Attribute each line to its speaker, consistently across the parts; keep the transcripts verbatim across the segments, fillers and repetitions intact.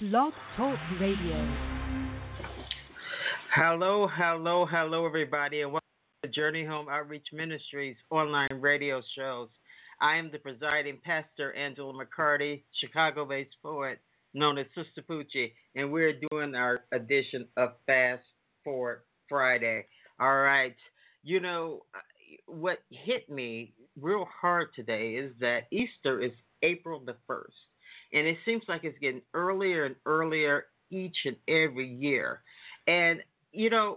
Speaker 1: Blog Talk Radio.
Speaker 2: Hello, hello, hello, everybody, and welcome to Journey Home Outreach Ministries online radio shows. I am the presiding pastor, Angela McCarty, Chicago-based poet known as Sister Poochie, and we're doing our edition of Fast Forward Friday. All right, you know, what hit me real hard today is that Easter is April the first, and it seems like it's getting earlier and earlier each and every year. And, you know,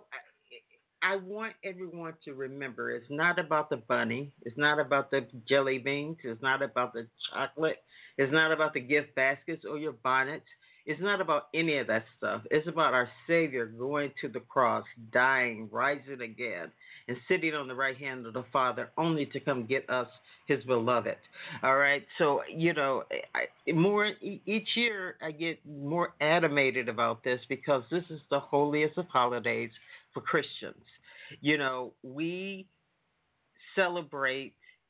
Speaker 2: I want everyone to remember it's not about the bunny. It's not about the jelly beans. It's not about the chocolate. It's not about the gift baskets or your bonnets. It's not about any of that stuff. It's about our Savior going to the cross, dying, rising again, and sitting on the right hand of the Father only to come get us, his beloved. All right? So, you know, I, more each year I get more animated about this because this is the holiest of holidays for Christians. You know, we celebrate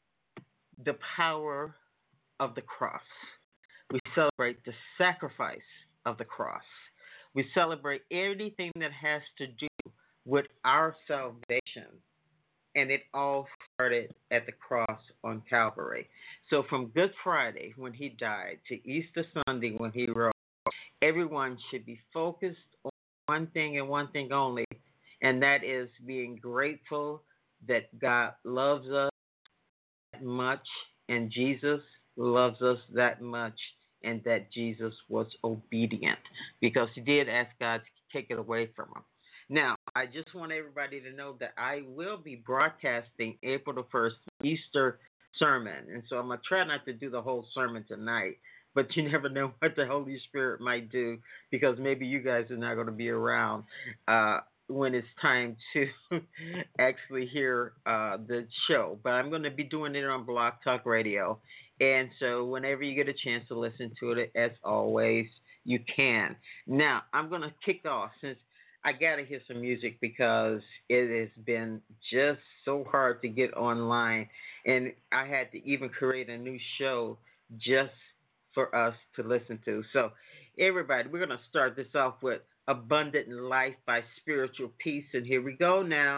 Speaker 2: the power of the cross. We celebrate the sacrifice of the cross. We celebrate everything that has to do with our salvation. And it all started at the cross on Calvary. So from Good Friday, when he died, to Easter Sunday, when he rose, everyone should be focused on one thing and one thing only, and that is being grateful that God loves us that much, and Jesus loves us that much, and that Jesus was obedient because he did ask God to take it away from him. Now, I just want everybody to know that I will be broadcasting April the first Easter sermon, and so I'm going to try not to do the whole sermon tonight, but you never know what the Holy Spirit might do because maybe you guys are not going to be around uh, when it's time to actually hear uh, the show. But I'm going to be doing it on Blog Talk Radio. And so whenever you get a chance to listen to it, as always, you can. Now, I'm going to kick off since I got to hear some music because it has been just so hard to get online. And I had to even create a new show just for us to listen to. So, everybody, we're going to start this off with Abundant Life by Spiritual Peace. And here we go now.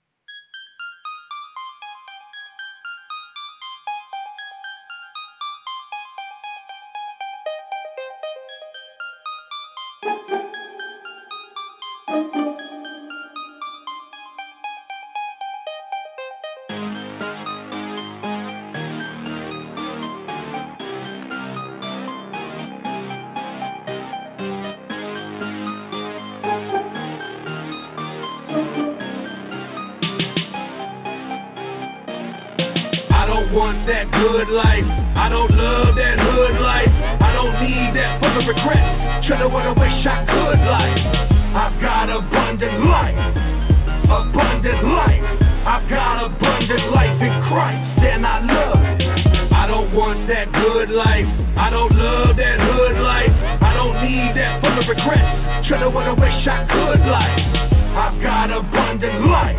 Speaker 3: Want that good life, I don't love that hood life, I don't need that full of regret, try to wanna wish I could life. I've got abundant life, abundant life, I've got abundant life in Christ, and I love it. I don't want that good life, I don't love that hood life, I don't need that full of regret, try to wanna wish I could life. I've got abundant life,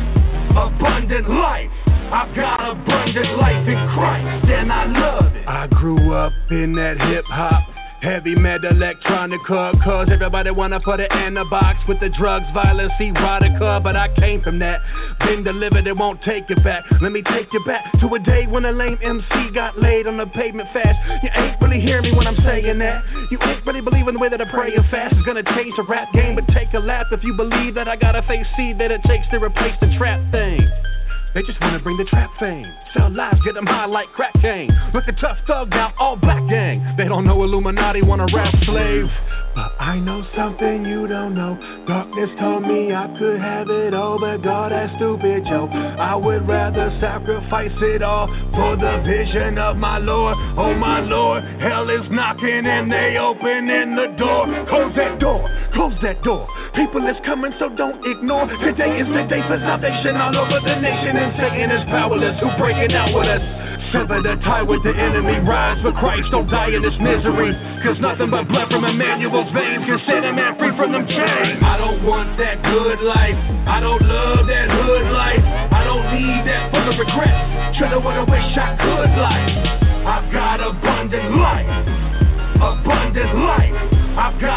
Speaker 3: abundant life, I've got abundant life in Christ, and I love it. I grew up in that hip-hop, heavy metal, electronica, cause everybody wanna put it in a box with the drugs, violence, erotica, but I came from that, been delivered, it won't take it back. Let me take you back to a day when a lame M C got laid on the pavement fast. You ain't really hearing me when I'm saying that. You ain't really believing the way that I pray and fast is gonna change the rap game, but take a lap if you believe that I gotta face seed that it takes to replace the trap thing. They just wanna bring the trap fame, sell lives, get them high like crack cane. Look at Tough Thug now, all black gang. They don't know Illuminati, wanna rap slave. But I know something you don't know. Darkness told me I could have it all, but God, that's stupid, yo. I would rather sacrifice it all for the vision of my Lord. Oh my Lord, hell is knocking and they opening the door. Close that door, close that door. People is coming, so don't ignore. Today is the day for salvation all over the nation, and Satan is powerless. Who break it out with us? Sever the tie with the enemy. Rise for Christ, don't die in this misery. Cause nothing but blood from Emmanuel's veins can set a man free from them chains. I don't want that good life, I don't love that hood life, I don't need that full of regret, try to wanna wish I could life. I've got abundant life, abundant life, I've got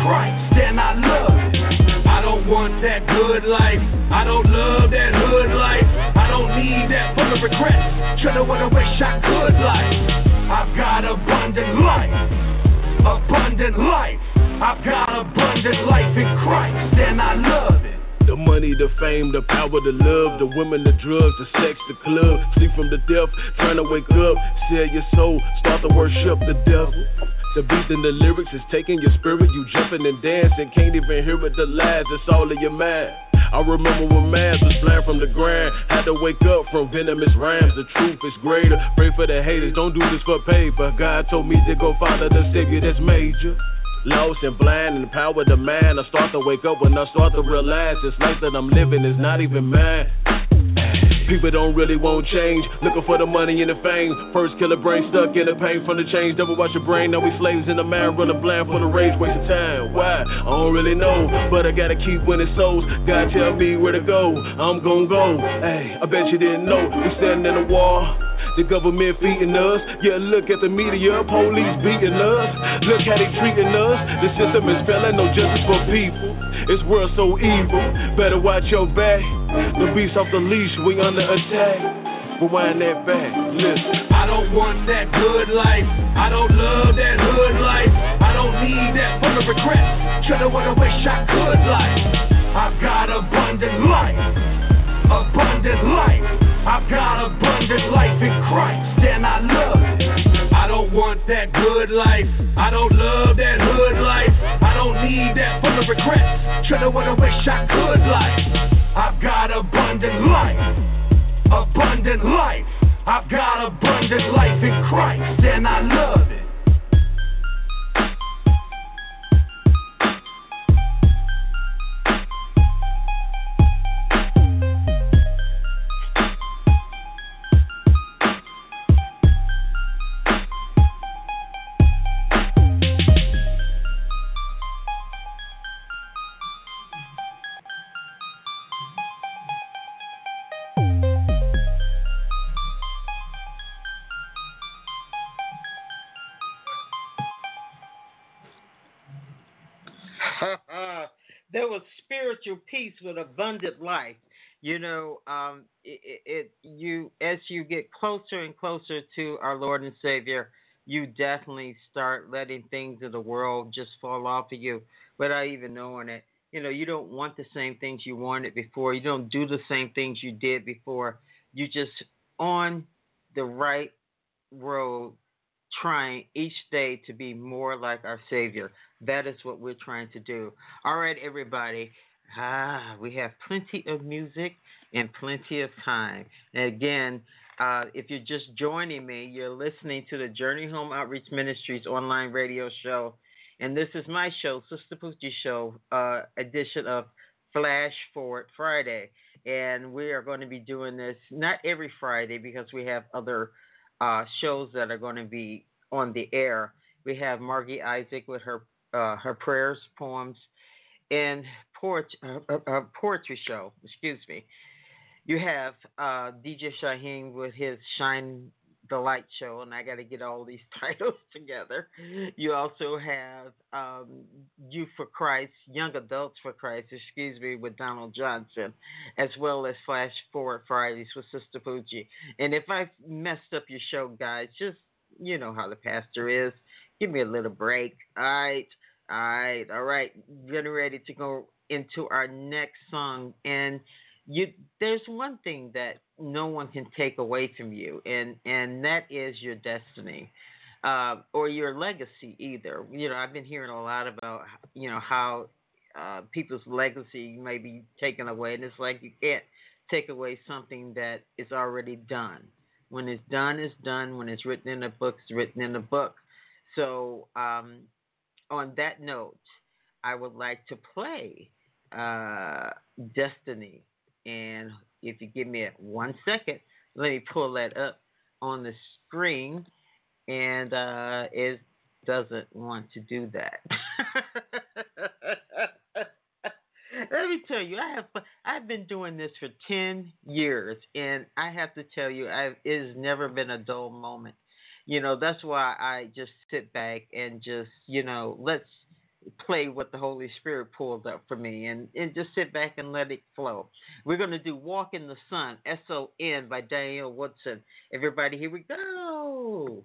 Speaker 3: Christ, and I love it. I don't want that good life. I don't love that hood life. I don't need that full of regrets. Tryna wanna wish I could life. I've got abundant life. Abundant life. I've got abundant life in Christ, and I love it.
Speaker 4: The money, the fame, the power, the love, the women, the drugs, the sex, the club. Sleep from the death, trying to wake up. Sell your soul, start to worship the devil. The beat and the lyrics is taking your spirit. You jumping and dancing, can't even hear it, the lies, it's all in your mind. I remember when Mavs was blind from the grind. Had to wake up from venomous rhymes. The truth is greater. Pray for the haters, don't do this for paper. God told me to go follow the Savior that's major. Lost and blind and power the mind. I start to wake up when I start to realize this life that I'm living is not even mine. People don't really want change, looking for the money and the fame. First killer brain stuck in the pain from the change. Double watch your brain, now we slaves in the mind. Running blind for the rage, wasting time. Why? I don't really know, but I gotta keep winning souls. God tell me where to go, I'm gon' go. Hey, I bet you didn't know, we standing in the wall. The government feeding us. Yeah, look at the media, police beating us. Look how they treating us. The system is failing, no justice for people. This world so evil, better watch your back. The beast off the leash, we under attack. Rewind that back, listen.
Speaker 3: I don't want that good life. I don't love that hood life. I don't need that full of regrets. Tryna wanna wish I could life. I've got abundant life. Abundant life. I've got abundant life in Christ, and I love it. I don't want that good life. I don't love that hood life. I don't need that full of regrets. Tryna wanna wish I could life. I've got abundant life. Abundant life. I've got abundant life in Christ, and I love it.
Speaker 2: There was spiritual peace with abundant life. You know, um, it, it you as you get closer and closer to our Lord and Savior, you definitely start letting things of the world just fall off of you without even knowing it. You know, you don't want the same things you wanted before. You don't do the same things you did before. You just on the right road, trying each day to be more like our Savior. That is what we're trying to do. All right, everybody. Ah, we have plenty of music and plenty of time. And again, uh, if you're just joining me, you're listening to the Journey Home Outreach Ministries online radio show. And this is my show, Sister Poochie Show, uh, edition of Flash Forward Friday. And we are going to be doing this not every Friday because we have other uh, shows that are going to be on the air. We have Margie Isaac with her uh, her prayers, poems, and poet, uh, uh, poetry show. Excuse me. You have uh, D J Shaheen with his Shine the Light show, and I got to get all these titles together. You also have um, Youth for Christ, Young Adults for Christ, excuse me, with Donald Johnson, as well as Flash Forward Fridays with Sister Poochie. And if I've messed up your show, guys, just, you know how the pastor is. Give me a little break. All right. All right. All right. Getting ready to go into our next song. And you, there's one thing that no one can take away from you, and, and that is your destiny, uh, or your legacy either. You know, I've been hearing a lot about, you know, how uh, people's legacy may be taken away, and it's like you can't take away something that is already done. When it's done, it's done. When it's written in a book, it's written in a book. So um, on that note, I would like to play uh, Destiny. And if you give me one second, let me pull that up on the screen. And uh, it doesn't want to do that. Let me tell you, I have I've been doing this for ten years, and I have to tell you, I've, it has never been a dull moment. You know, that's why I just sit back and just, you know, let's play what the Holy Spirit pulled up for me and, and just sit back and let it flow. We're going to do Walk in the Sun, S O N by Daniel Woodson. Everybody, here we go.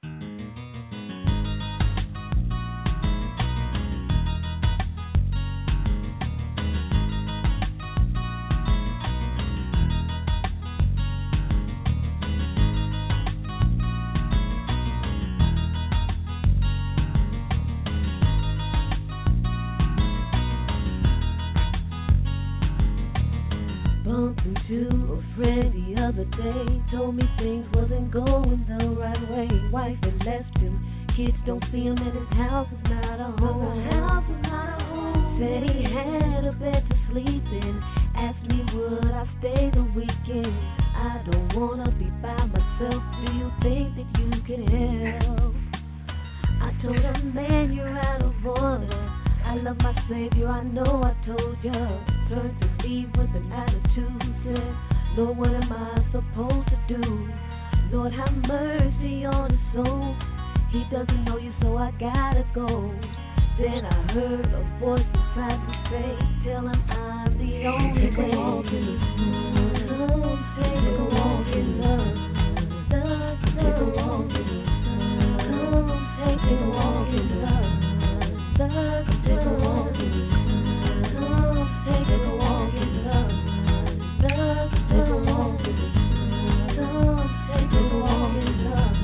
Speaker 5: A friend the other day told me things wasn't going the right way. Wife had left him, kids don't see him, and his house is not a home. His house is not a home. Said he had a bed to sleep in. Asked me would I stay the weekend. I don't wanna be by myself. Do you think that you can help? I told him, man, you're out of order. I love my Savior, I know I told ya. Turned to leave with an attitude. Said, Lord, what am I supposed to do? Lord, have mercy on his soul. He doesn't know you, so I gotta go. Then I heard a voice inside me say, tell him I'm the only way. Take a walk in the sun. Take a walk in the sun. Take a walk in the sun. Come, take a walk in the sun. Take a walk in the sun. Come, take a walk in the sun. Take a walk in the sun. Come, take a walk in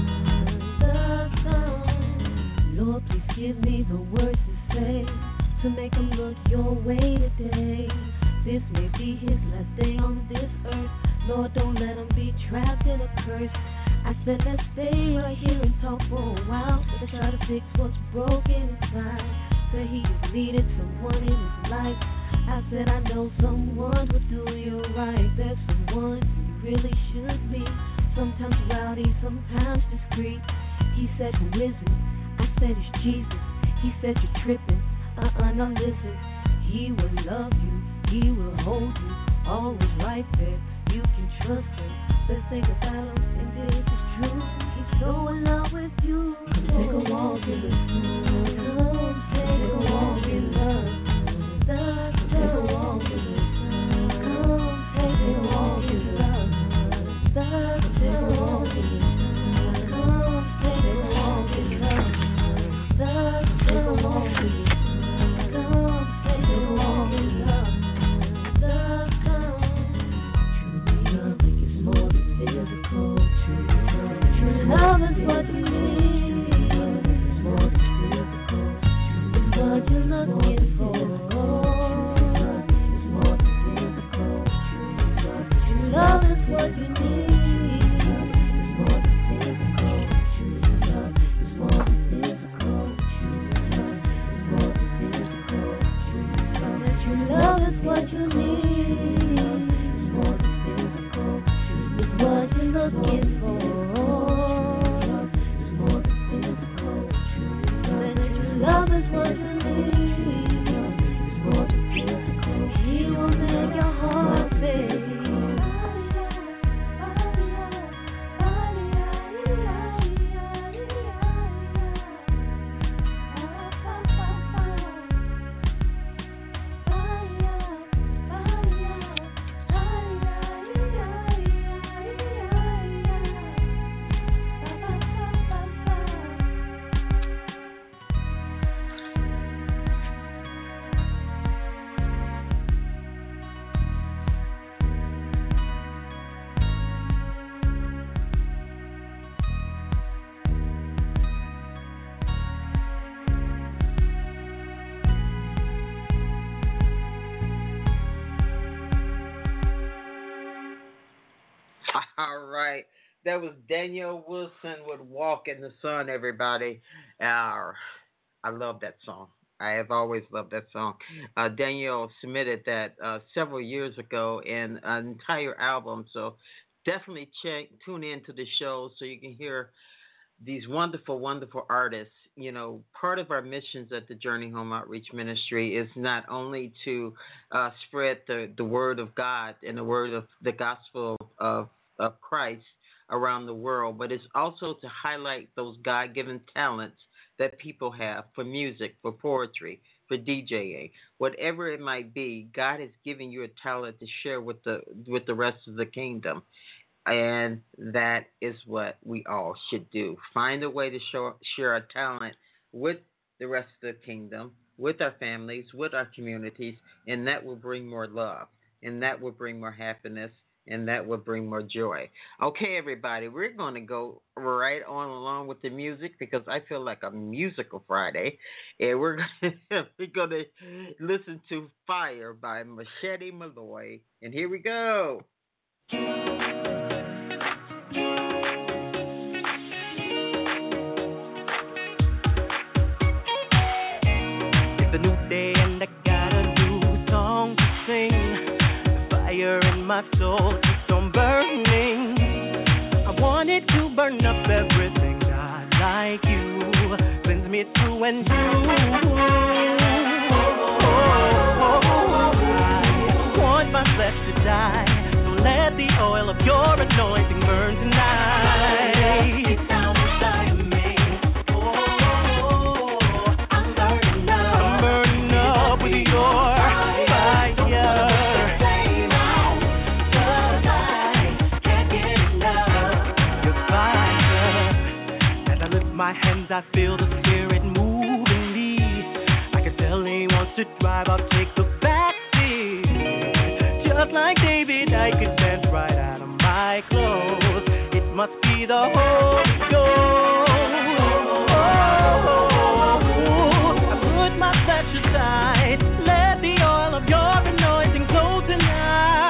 Speaker 5: the sun. Lord, please give me the words to say to make him look your way today. This may be his last day on this earth. Lord, don't let him be trapped in a curse. I said let's stay right here and talk for a while. To try to fix what's broken inside. Said he just needed someone in his life. I said I know someone would do you right. There's someone you really should be. Sometimes rowdy, sometimes discreet. He said, who is it? I said it's Jesus. He said you're tripping. Uh-uh, now listen. He will love you. He will hold you. Always right there. You can trust him. Best thing about him, and this is true. He's so in love with you. Come take a walk in the sun. Come take a walk in the sun. Take a walk in the sun. Come take a walk in the sun. Take a walk in the sun. Come take a walk in the sun. Take a walk in the sun. Come take a walk in the sun. Love is what you need. It's more than physical. It's what you're looking for. It's more than physical. True love is what you need. It's more than physical. True love is more than physical. True love is more than physical. True love is what you need. It's more than physical. It's what you're looking for. Love is what you need. It's more than physical. He will make your heart beat.
Speaker 2: All right. That was Daniel Wilson with Walk in the Sun, everybody. Uh, I love that song. I have always loved that song. Uh, Daniel submitted that uh, several years ago in an entire album. So definitely check, tune in to the show so you can hear these wonderful, wonderful artists. You know, part of our missions at the Journey Home Outreach Ministry is not only to uh, spread the, the word of God and the word of the gospel of, of Christ around the world, but it's also to highlight those God-given talents that people have for music, for poetry, for DJing, whatever it might be. God has given you a talent to share with the with the rest of the kingdom, and that is what we all should do. Find a way to show, share our talent with the rest of the kingdom, with our families, with our communities, and that will bring more love, and that will bring more happiness, and that will bring more joy. Okay, everybody, we're going to go right on along with the music because I feel like a musical Friday, and we're going to, we're going to listen to Fire by Machete Malloy, and here we go.
Speaker 6: It's a new day and I got a new song to sing. The fire in my soul keeps on burning. I want it to burn up everything not like you. Cleanse me through and through. I want my flesh to die. So let the oil of your anointing burn tonight. It's down inside of me. Oh, I'm burning up. I'm burning up with your fire. My hands, I feel the spirit moving me. I can tell he wants to drive, I'll take the back seat. Just like David, I could dance right out of my clothes. It must be the Holy Ghost. Oh, I put my flesh aside. Let the oil of your anointing flow tonight.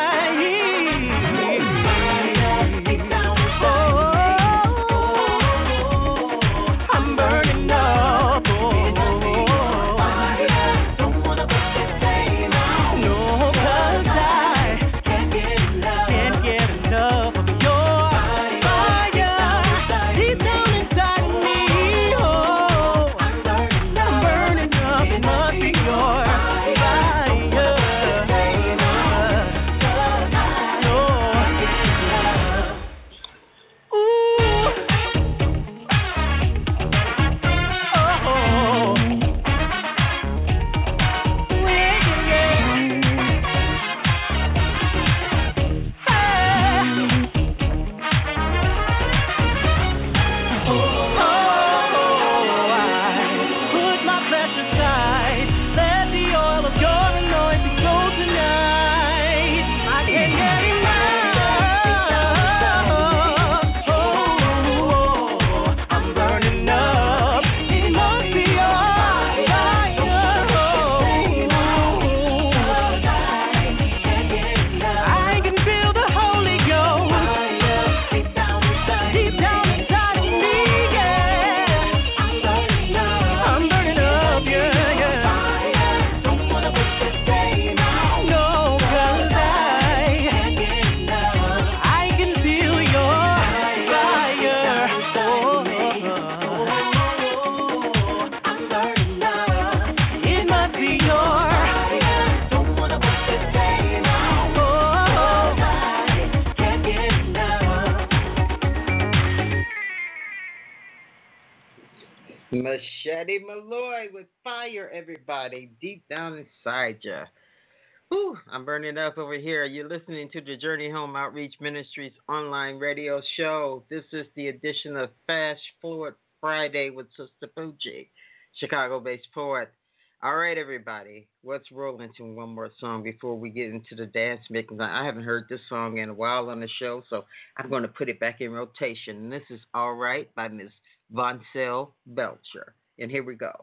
Speaker 2: Machete Malloy with Fire, everybody, deep down inside ya. Whew, I'm burning up over here. You're listening to the Journey Home Outreach Ministries online radio show. This is the edition of Fast Forward Friday with Sister Poochie, Chicago-based poet. All right, everybody, let's roll into one more song before we get into the dance mix. I haven't heard this song in a while on the show, so I'm going to put it back in rotation. And this is All Right by Miss Voncelle Belcher. And here we go.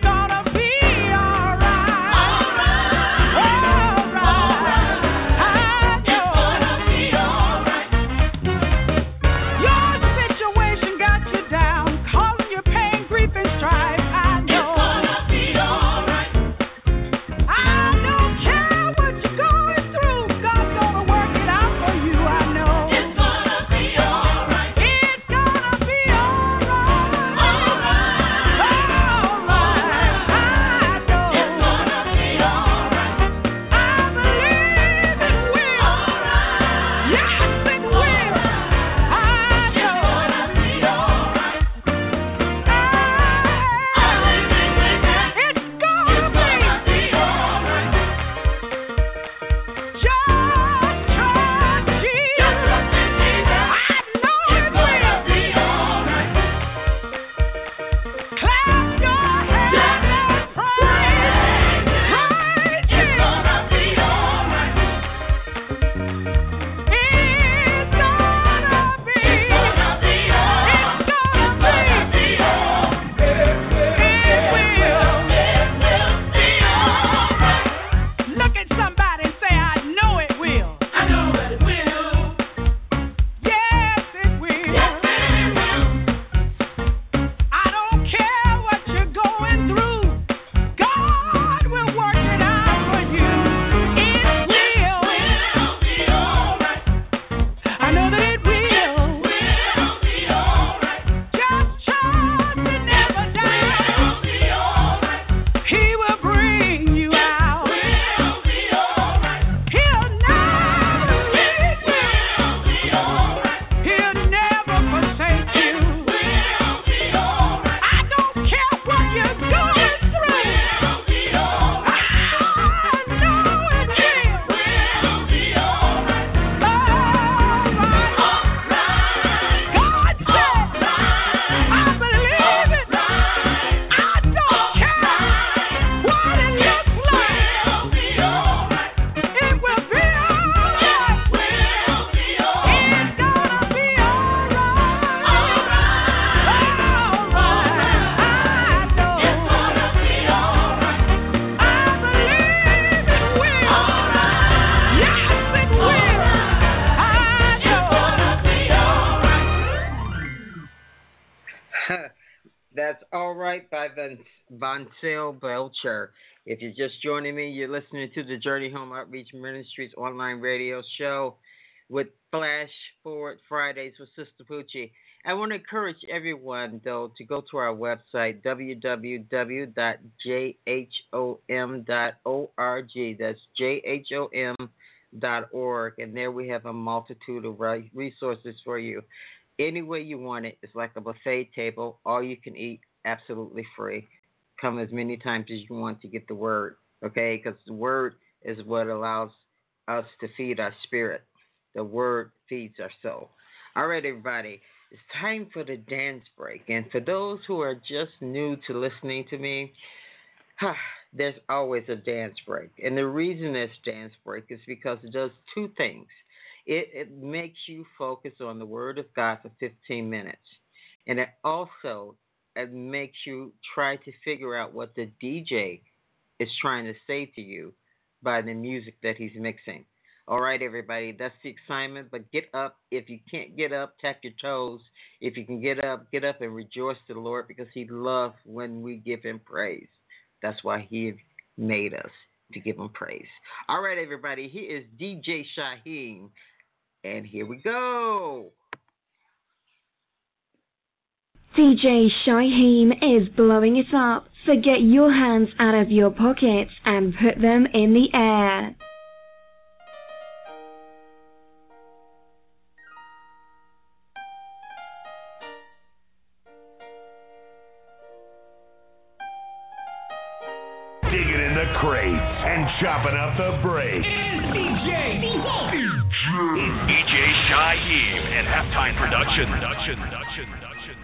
Speaker 7: All right.
Speaker 2: right by Von, Voncel Belcher. If you're just joining me, you're listening to the Journey Home Outreach Ministries online radio show with Flash Forward Fridays with Sister Poochie. I want to encourage everyone, though, to go to our website, w w w dot j h o m dot org. That's j h o m dot org. And there we have a multitude of resources for you. Any way you want it. It's like a buffet table. All you can eat, absolutely free. Come as many times as you want to get the word, okay? Because the word is what allows us to feed our spirit. The word feeds our soul. All right, everybody. It's time for the dance break. And for those who are just new to listening to me, there's always a dance break. And the reason there's dance break is because it does two things. It, it makes you focus on the Word of God for fifteen minutes. And it also it makes you try to figure out what the D J is trying to say to you by the music that he's mixing. All right, everybody, that's the excitement. But get up. If you can't get up, tap your toes. If you can get up, get up and rejoice to the Lord because he loves when we give him praise. That's why he made us, to give him praise. All right, everybody, here is D J Shyheim, and here we go.
Speaker 7: D J Shyheim is blowing it up, so get your hands out of your pockets and put them in the air.
Speaker 3: And chopping up the break. It's D J.
Speaker 8: D J Shyheim and Halftime Production. Production. Production. Production.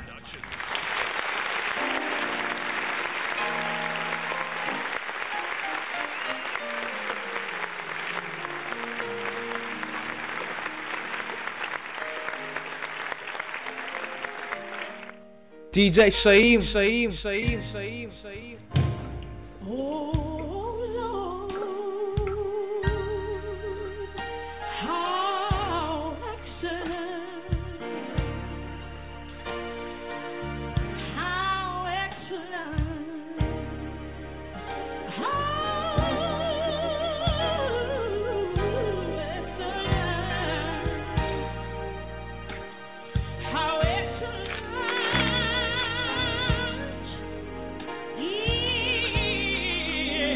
Speaker 9: D J Shyheim, Shyheim, Shyheim, Shyheim, Shyheim.
Speaker 5: Oh. Yeah.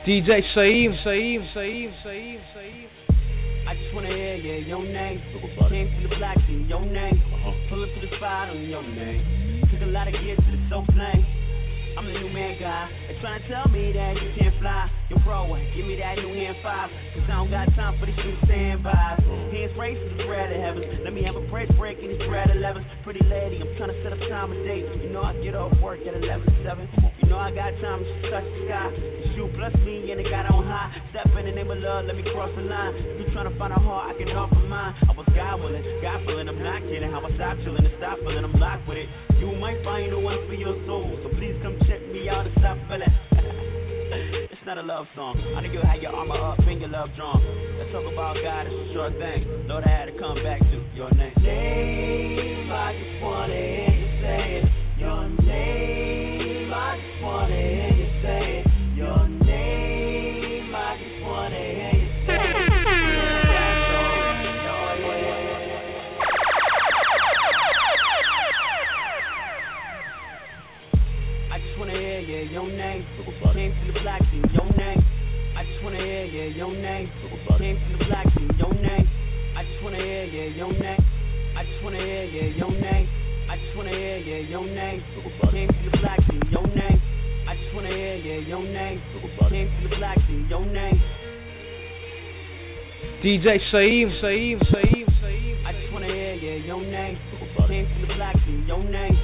Speaker 9: D J Shaim, Shaim, Shaim, Shaim, Shaim.
Speaker 10: I just wanna hear, yeah, your name. Came from the block, see your name. Pull up to the spot on your name. Took a lot of gear to the soap flame. I'm the new man guy. They tryna tell me that you can't fly. Yo, bro, give me that new hand five. Cause I don't got time for these new standbys. Hands raised to the bread of heaven. Let me have a break break in this bread eleven. Pretty lady, I'm tryna set up time and date. You know I get off work at eleven to seven. You know I got time to touch the sky. Shoot plus me and it got on high. Step in the name of love, let me cross the line. If you tryna find a heart, I can offer mine. I was God willing, God feeling, I'm not kidding. How I stop chilling and stop feeling, I'm locked with it. You might find the one for your soul, so please come check me out and stop feeling. It's not a love song. I know you had your armor up and your love drawn. Let's talk about God, it's a short thing. Lord, I had to come back to your name. Name, I just wanna hear you say it. Your name, I just wanna hear you say it. Your name, I just wanna hear you say it. I just wanna hear, yeah, your name. Came from the block, see your name. I just wanna hear, yeah, your name. Came from the block, see your name. I just wanna hear, yeah, your name. I just wanna hear, yeah, your name. I just wanna hear, yeah, your name. Came from the block, see your name. I just wanna hear, yeah, your name. Came from the block, see your name.
Speaker 9: D J Shaim, Shaim, Shaim, Shaim.
Speaker 10: I just wanna hear, yeah, your name. Came from the block, see your name.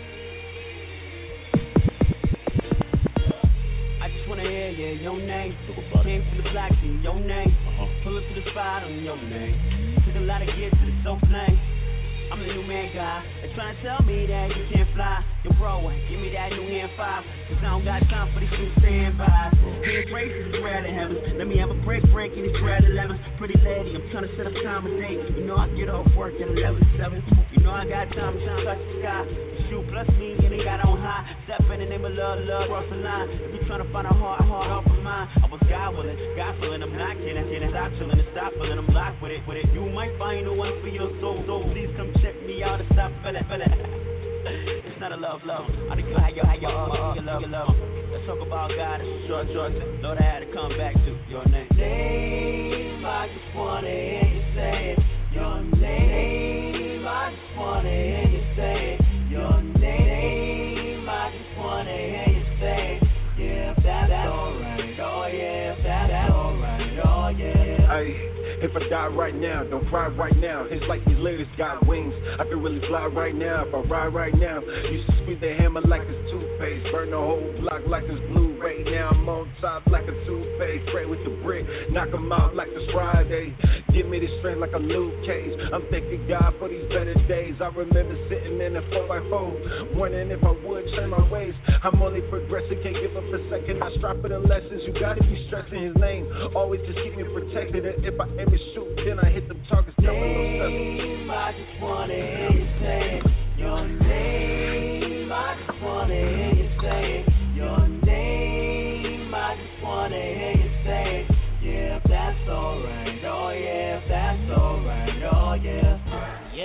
Speaker 10: I just wanna hear, yeah, your name. Came from the block, see your name. Pull up to the spot on your name. Took a lot of gear to the soap flame. I'm the new man guy. They tryna tell me that you can't fly. Yo, bro, give me that new hand five. Cause I don't got time for these new standbys. Hands raised to the bread of heaven. Let me have a break break in this bread eleven. Pretty lady, I'm tryna set up time and date. You know I get off work at eleven to seven. You know I got time to touch the sky. Shoot plus me and it got on high. Step in the name of love, love, cross the line. If you tryna find a heart, heart off of mine. I was God willing, God feeling, I'm not kidding. Kidding, stop chilling and stop feeling, I'm locked with it, with it. You might find the one for your soul, so please come check me out and stop feeling, feeling. It's not a love, love. I think you how your, how your, uh, your love, your love. Let's talk about God, it's a short, short thing. Lord, I had to come back to your name. Name, I just wanna hear you say it. Your name, I just wanna hear you say it. Your name, I just wanna hear you say it. Yeah, that, that's alright. Oh yeah, that, that's alright. Oh yeah.
Speaker 11: Hey. If I die right now, don't cry right now. It's like these ladies got wings. I can really fly right now if I ride right now. Used to squeeze the hammer like it's toothpaste. Burn the whole block like it's Blu-ray. Now I'm on top like a toothpaste. Pray with the brick, knock 'em out like it's Friday. Give me the strength like a Luke Cage. I'm thanking God for these better days. I remember sitting in a four by four, wondering if I would turn my ways. I'm only progressing, can't give up a second. I strive for the lessons. You gotta be stressing His name. Always just keep me protected. And if I ever shoot, then I hit them targets.
Speaker 10: Name, I just wanna hear you say it. Your name, I just wanna hear you say it. Your name, I just wanna hear you say it. Yeah, if that's alright. Oh yeah, if that's alright. Oh yeah. Yeah.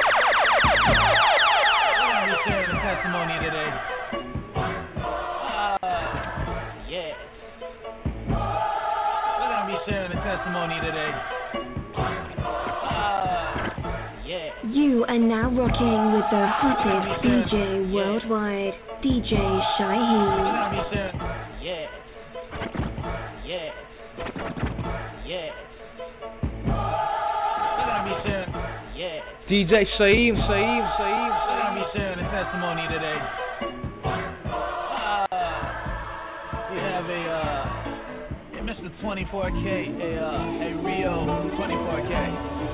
Speaker 12: We're gonna be sharing a testimony today. Uh, yeah. We're gonna be sharing a testimony today.
Speaker 7: You are now rocking with the hottest D J worldwide, D J Shaheem.
Speaker 12: Yeah. Yeah. Yeah. We're gonna be sharing. Yeah.
Speaker 9: D J Shaheem, Shaheem, Shaheem.
Speaker 12: We're gonna be sharing a testimony today. Uh, we have a uh, a Mister twenty-four K, a uh, a Rio twenty-four K.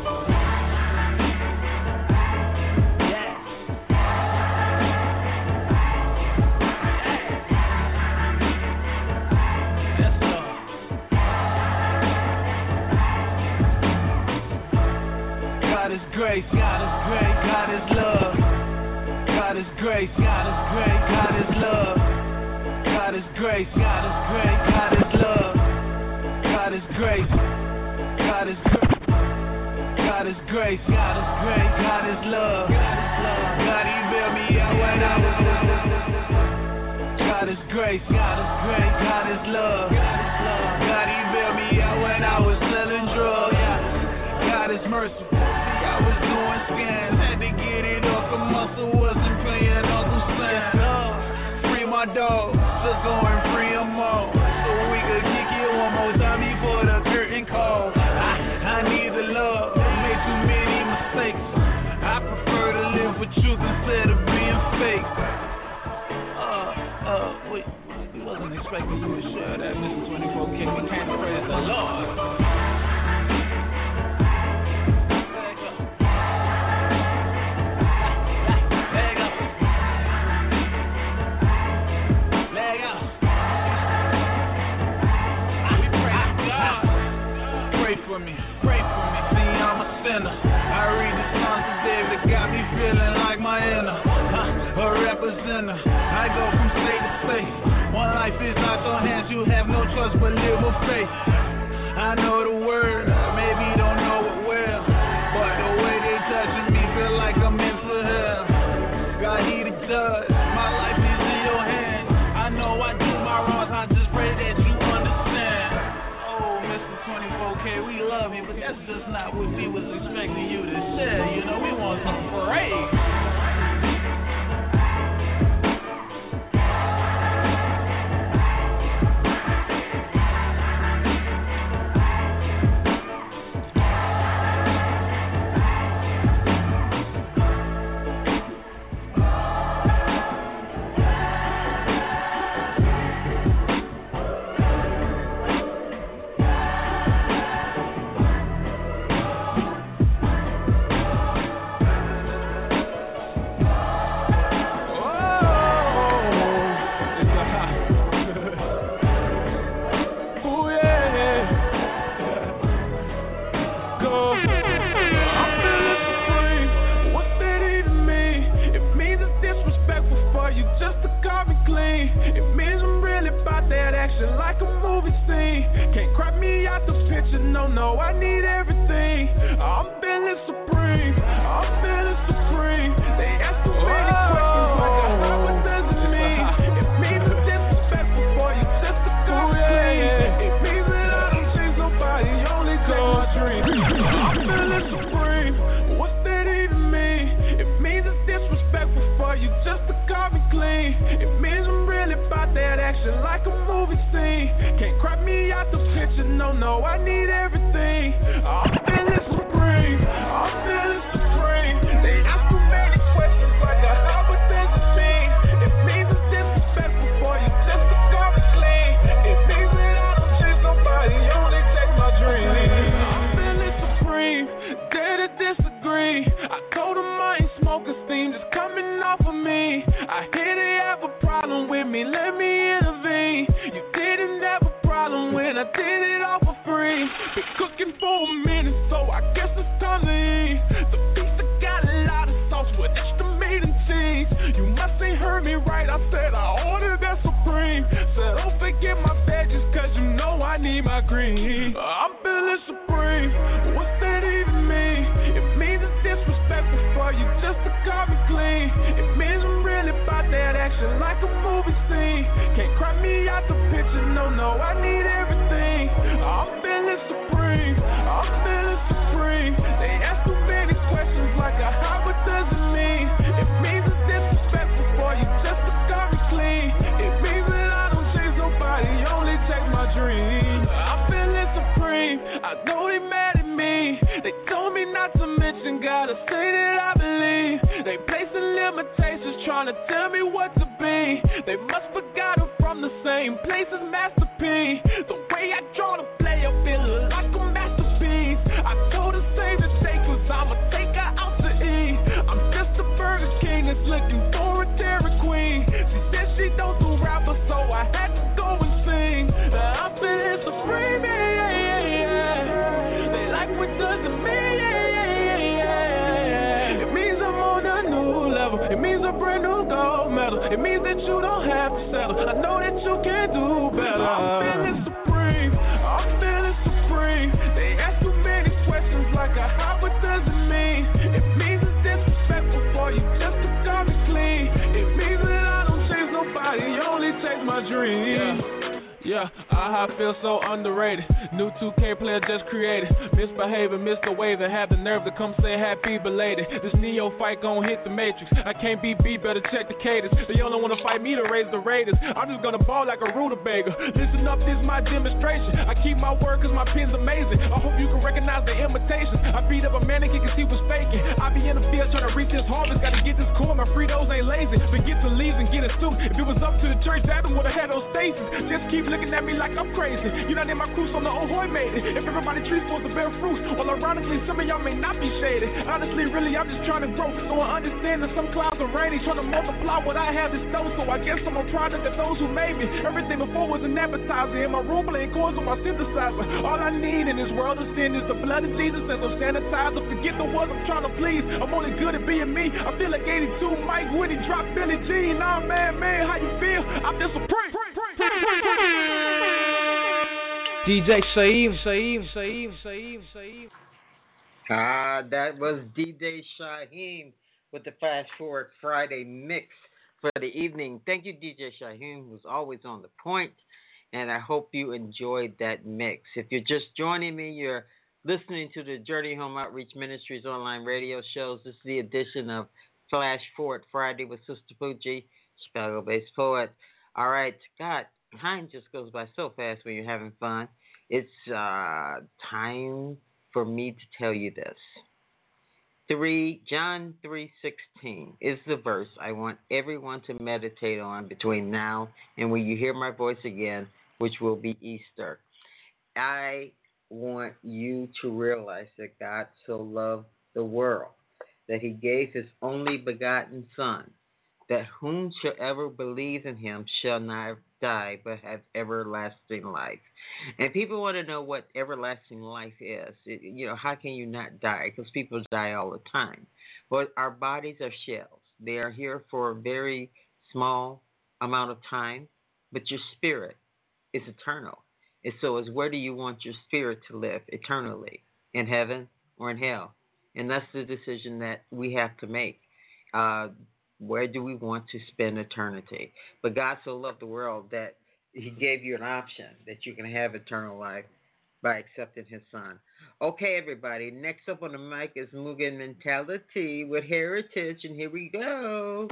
Speaker 6: God is grace, God is great, God is love. God is grace, God is great, God is love. God is grace, God is great, God is love. God is grace, God is great. God is grace, God is great, God is love. God, he built me out when I was. God
Speaker 12: God is grace, God is grace, God is love. God, he bailed me out when I was selling drugs. God is mercy. I was doing scams, had to get it off the muscle, wasn't playing Uncle Sam. Free my dog, so go and free them all, so we could kick it one more time before the curtain call. I, I need the love, made too many mistakes. I prefer to live with truth instead of being fake. Uh, uh, wait, we wasn't expecting you to share that, Mister twenty-four K. We came to praise the Lord. Me, pray for me, see I'm a sinner. I read the songs of David, got me feeling like my inner huh, a representer. I go from state to state. One life is out your hands, you have no choice but live with faith. I know the word, maybe don't know it well, but the way they touching me feel like I'm into hell. God, he the judge, my life is in your hands. I know I do my wrongs, I just pray that you understand. Oh, Mister twenty-four K, we love you, but that's just not what we was expecting you to share. You know, we want some praise. my dream. Yeah. Yeah, I feel so underrated. New two K player just created. Misbehaving, Mister Wave, and have the nerve to come say happy belated. This Neo fight gon' hit the matrix. I can't be beat, better check the cadence. They only wanna fight me to raise the Raiders. I'm just gonna ball like a rutabaga. Listen up, this is my demonstration. I keep my word cause my pen's amazing. I hope you can recognize the imitation. I beat up a mannequin cause he was faking. I be in the field trying to reach this harvest. Gotta get this core, my Fritos ain't lazy. Forget to leave and get a suit. If it was up to the church, Adam would've had those stations. Just keep looking at me like I'm crazy. You not in my cruise on the old boy made it. If everybody trees supposed to bear fruit, well ironically some of y'all may not be shaded. Honestly, really, I'm just trying to grow. So I understand that some clouds are rainy, trying to multiply what I have in store. So I guess I'm a product of those who made me. Everything before was an appetizer. In my room playing chords on my synthesizer. All I need in this world of sin is the blood of Jesus and some sanitizer. Forget the words I'm trying to please. I'm only good at being me. I feel like eighty-two Mike Woody dropped Billie Jean. Nah man, man, how you feel? I feel so pray.
Speaker 9: D J Shaheem, Shaheem, Shaheem, Shaheem, Shaheem.
Speaker 2: Ah, that was D J Shaheem with the Fast Forward Friday mix for the evening. Thank you, D J Shaheem, who's always on the point, and I hope you enjoyed that mix. If you're just joining me, you're listening to the Journey Home Outreach Ministries online radio shows. This is the edition of Flash Forward Friday with Sister Poochie, Chicago-based poet. All right, God, time just goes by so fast when you're having fun. It's uh, time for me to tell you this. Three John three sixteen is the verse I want everyone to meditate on between now and when you hear my voice again, which will be Easter. I want you to realize that God so loved the world that he gave his only begotten Son, that whomsoever believes in him shall not die but have everlasting life. And people want to know what everlasting life is. It, you know, how can you not die? Because people die all the time. But our bodies are shells. They are here for a very small amount of time, but your spirit is eternal. And so it's where do you want your spirit to live eternally? In heaven or in hell? And that's the decision that we have to make. Uh, Where do we want to spend eternity? But God so loved the world that he gave you an option that you can have eternal life by accepting his Son. Okay, everybody. Next up on the mic is Mugen Mentality with Heritage, and here we go.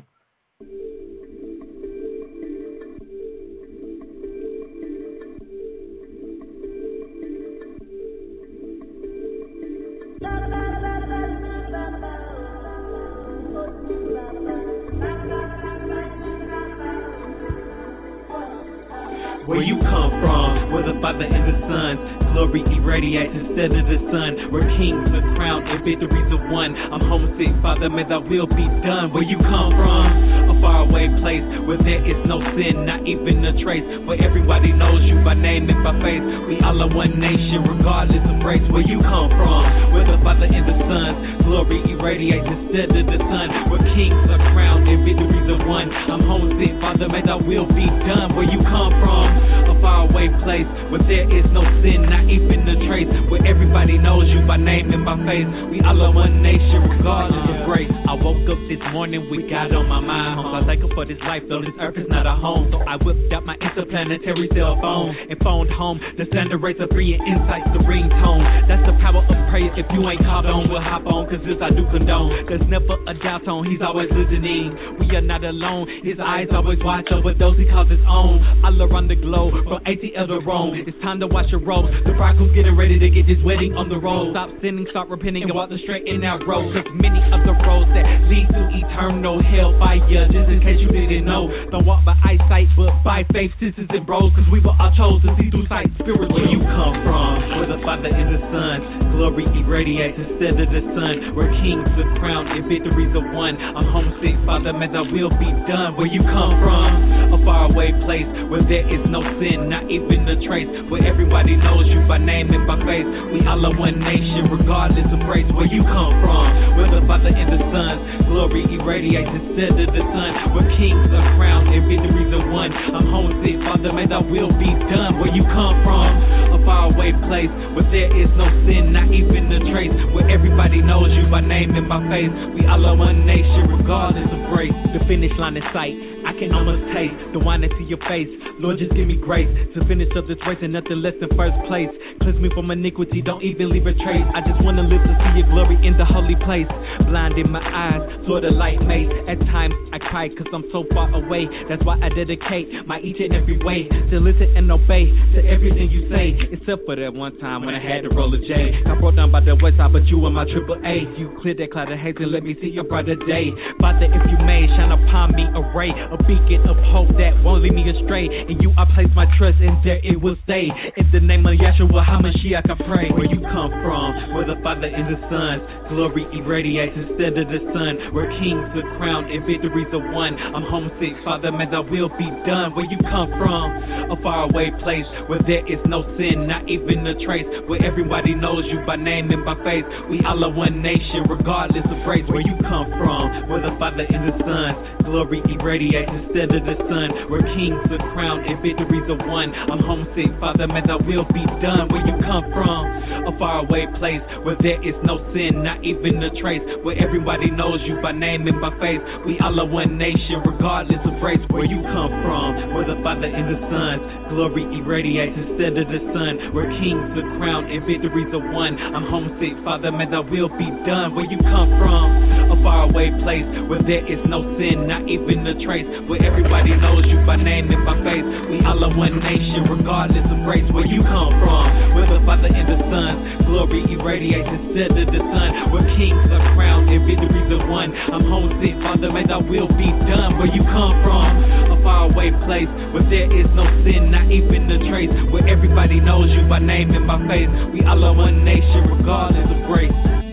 Speaker 13: Where you come from, where the Father and the Son, glory irradiates instead of the sun. Where kings are crowned and victories are won. I'm homesick, Father, may thy will be done. Where you come from, a faraway place where there is no sin, not even a trace. Where everybody knows you by name and by face. We all are one nation, regardless of race. Where you come from, where the Father and the Son, glory irradiates instead of the sun. Where kings are crowned and victories are won. I'm homesick, Father, may thy will be done. Where you come from, a faraway place where there is no sin, not even a trace. Where everybody knows you by name and by face. We all are one nation, regardless of grace. I woke up this morning with God on my mind. So I thank him for this life, though this earth is not a home. So I whipped out my interplanetary cell phone and phoned home. The standard rates of three and insights, the ringtone. That's the power of prayer. If you ain't caught on, we'll hop on, cause this I do condone. There's never a doubt on, he's always listening. We are not alone. His eyes always watch over those he calls his own. All around the globe, from A T L to Rome. It's time to wash your robes. The bridegroom's getting ready to get this wedding on the road. Stop sinning, start repenting, and walk the straight and narrow road. Cause many of the roads that lead to eternal hellfire, just in case you didn't know, don't walk by eyesight, but by faith, sisters and bros. Cause we were all chosen, see through sight, spiritual. Where you come from, where the Father and the Son, glory irradiates instead of the sun. Where kings are crowned and victories are won. I'm homesick, Father, may thy will be done. Where you come from, a faraway place where there is no sin, not even a trace. Where everybody knows you by name and by face. We all are one nation, regardless of race. Where you come from, where the Father and the Son, glory irradiates instead of the sun. Where kings are crowned and victories are won. I'm homesick, Father, may thy will be done. Where you come from, a faraway place where there is no sin, not even a trace. Where everybody knows you by name and by face. We all are one nation, regardless of race. The finish line in sight, I can almost taste the wine that's in your face. Lord, just give me grace to finish up this race and nothing less than first place. Cleanse me from iniquity, don't even leave a trace. I just wanna live to see your glory in the holy place. Blind in my eyes, so the light made. At times I cry cause I'm so far away. That's why I dedicate my each and every way to listen and obey to everything you say. Except for that one time when I had to roll a J. I brought down by the west side, but you were my triple A. You cleared that cloud of haze and let me see your brighter day. Father, if you may, shine upon me a ray, a beacon of hope that won't lead me astray. In you I place my trust and there it will stay. In the name of Yeshua HaMashiach I pray. Where you come from, where the Father and the Son's glory irradiates instead of the sun. Where kings are crowned and victories are won. I'm homesick, Father, may thy will be done. Where you come from, a faraway place where there is no sin, not even a trace. Where everybody knows you by name and by face. We all are one nation, regardless of race. Where you come from, where the Father and the Son's glory irradiates instead of the sun. Where kings are crowned and victories are won. I'm homesick, Father, may thy will be done. Where you come from, a faraway place where there is no sin, not even a trace. Where everybody knows you by name and by face. We all are one nation, regardless of race. Where you come from, where the Father and the Son's glory irradiates instead of the sun. Where kings are crowned and victories are won. I'm homesick, Father, may thy will be done. Where you come from, a faraway place where there is no sin, not even a trace. Where everybody knows you by name and by face. We all are one nation, regardless of race. Where you come from, where the Father and the Son's glory irradiates instead of the sun. Where kings are crowned and victories are won. I'm homesick, Father, may thy will be done. Where you come from, a faraway place where there is no sin, not even a trace. Where everybody knows you by name and by face. We all are one nation, regardless of race.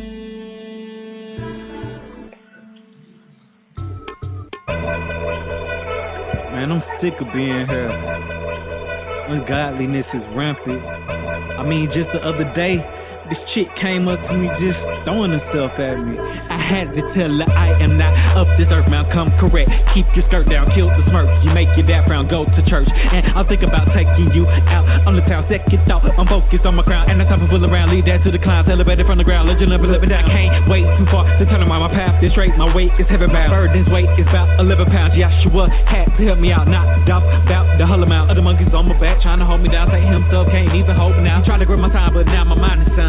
Speaker 9: Man, I'm sick of being here. Ungodliness is rampant. I mean, just the other day, this chick came up to me just throwing herself at me. I had to tell her I am not of this earth, man, come correct. Keep your skirt down, kill the smirk. You make your dad frown, go to church. And I'll think about taking you out on the town. Second thought, I'm focused on my crown. And the time to pull around, lead that to the clouds. Elevated from the ground, let you live and live it down. Can't wait too far to turn around my path. This straight, my weight is heavy bound. Burden's weight is about eleven pounds. Yahshua had to help me out, knocked off about the whole amount. Other monkeys on my back, trying to hold me down. Take himself, can't even hold me now. Trying to grip my time, but now my mind is sound.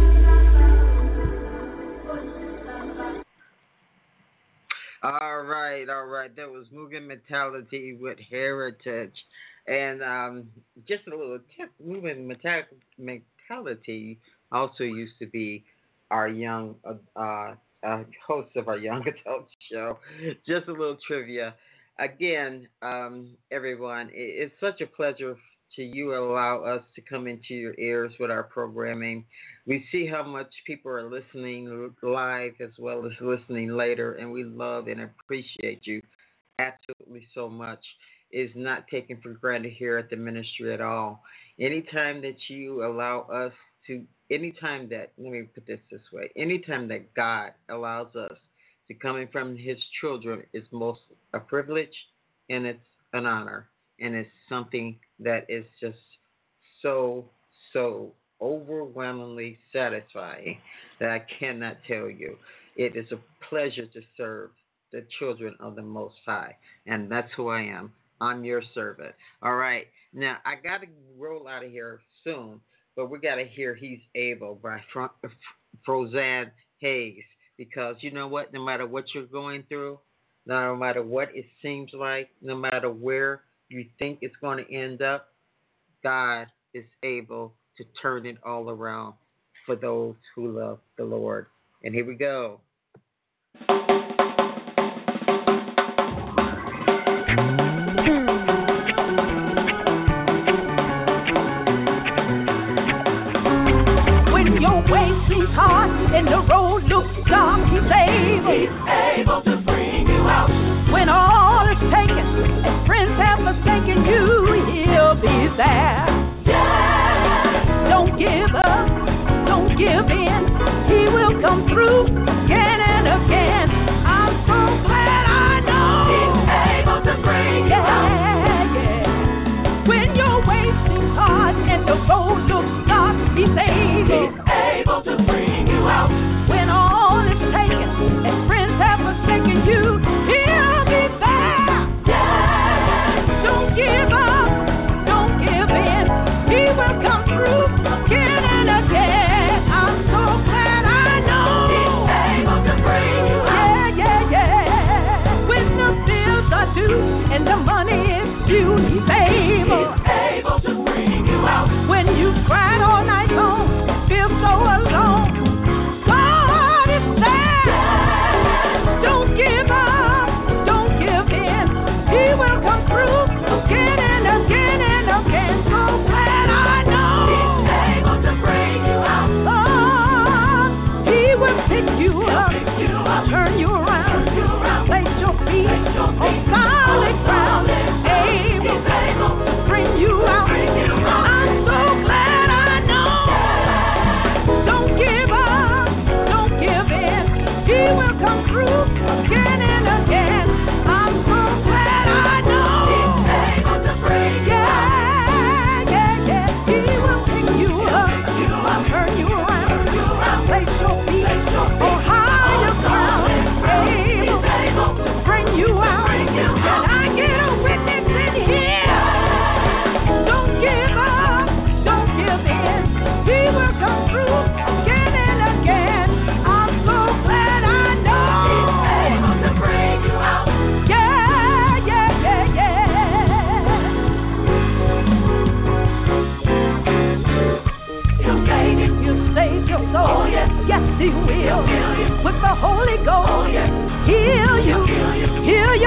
Speaker 2: All right, all right. That was Moving Mentality with Heritage. And um, just a little tip, Moving Mentality also used to be our young uh, uh, host of our young adult show. Just a little trivia. Again, um, everyone, it's such a pleasure to you allow us to come into your ears with our programming. We see how much people are listening live as well as listening later, and we love and appreciate you absolutely so much. It's not taken for granted here at the ministry at all. Anytime that you allow us to, anytime that, let me put this this way, anytime that God allows us to come in from his children is most a privilege and it's an honor. And it's something that is just so, so overwhelmingly satisfying that I cannot tell you. It is a pleasure to serve the children of the Most High. And that's who I am. I'm your servant. All right. Now, I got to roll out of here soon, but we got to hear He's Able by Fro- Frozan Hayes. Because you know what? No matter what you're going through, no matter what it seems like, no matter where you think it's going to end up, God is able to turn it all around for those who love the Lord. And here we go.
Speaker 14: When your way seems hard and the road looks dark, he's able. He's able to bring you out. When all is taken and friends have forsaken you, he'll be there. Yeah. Don't give up, don't give in. He will come through again and again.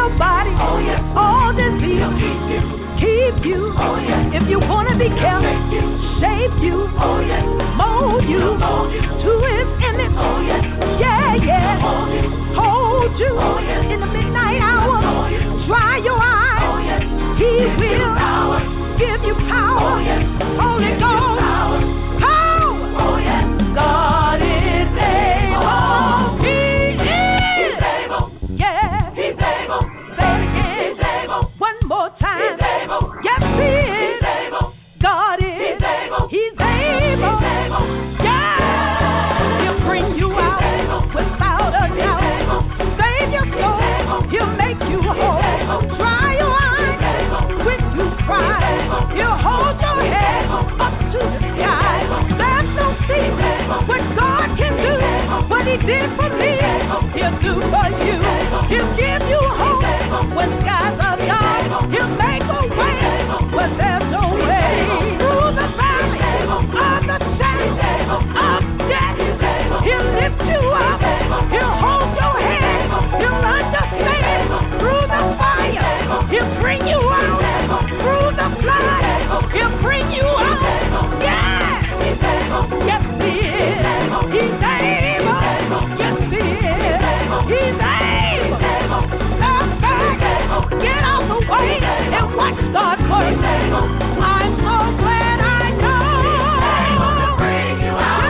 Speaker 14: your body. Oh, yes. All disease. He'll keep you. Keep you. Oh, yes. If you want to be kept, shape you. Oh, yes. Mold you. Mold you. To his image. Oh, yes. Yeah, yeah. Hold you. Hold you. Oh, yes. In the midnight hour. Oh, yes. Dry your eyes. Oh, yes. He give will you power. Give you power. Oh, yes. Holy Ghost. Power. Power. Oh, yes. God is able. He is. He's able. Yeah. He's able. Say it again. He's able. One more time. He's able. Yes, he is. He's able. God is. He's able. He's able. He's able. Yeah. He'll bring you out without a doubt. Save your soul. He'll make you whole. Dry your eyes when you cry. He'll hold your head up to the sky. There's no secret what God can do. What he did for me, he'll do for you. He'll give you hope when skies are dark. He'll make a way where there's no way. Through the valley of the shadow of death, he'll lift you up. He'll hold your hand. He'll understand. Through the fire, he'll bring you out. Through the flood, he'll bring you out. Yeah! Yes, he is. He's able. Yes, he is. He's able. Step back. Get out the way and watch God work. I'm so glad I know. He's able to bring you out.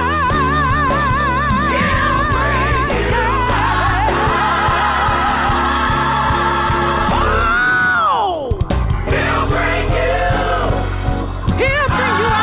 Speaker 14: He'll bring you. He'll bring you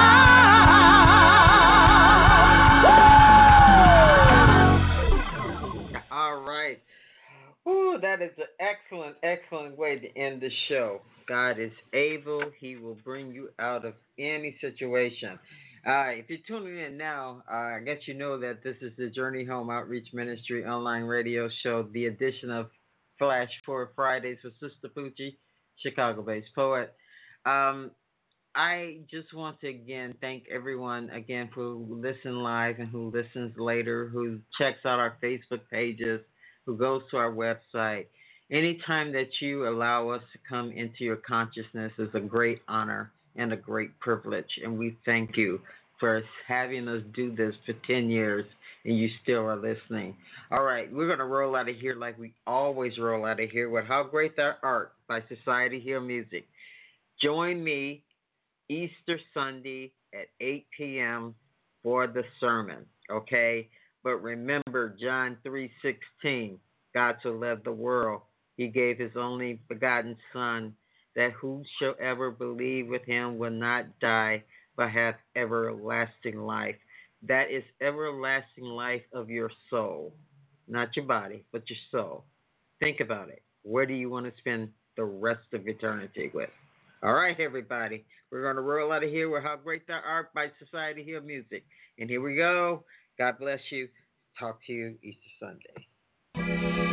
Speaker 14: out.
Speaker 2: All right. Ooh, that is an excellent, excellent way to end the show. God is able. He will bring you out of any situation. Uh, if you're tuning in now, uh, I guess you know that this is the Journey Home Outreach Ministry online radio show, the edition of Flash for Fridays with Sister Poochie, Chicago-based poet. Um, I just want to again thank everyone again who listens live and who listens later, who checks out our Facebook pages, who goes to our website. Anytime that you allow us to come into your consciousness is a great honor and a great privilege, and we thank you for having us do this for ten years, and you still are listening. All right, we're going to roll out of here like we always roll out of here with How Great Thou Art by Society Hill Music. Join me Easter Sunday at eight p.m. for the sermon, okay? But remember John three sixteen, God so loved the world, he gave his only begotten Son, that whosoever believe with him will not die, but have everlasting life. That is everlasting life of your soul, not your body, but your soul. Think about it. Where do you want to spend the rest of eternity with? All right, everybody. We're going to roll out of here with How Great Thou Art by Society Hill Music. And here we go. God bless you. Talk to you Easter Sunday.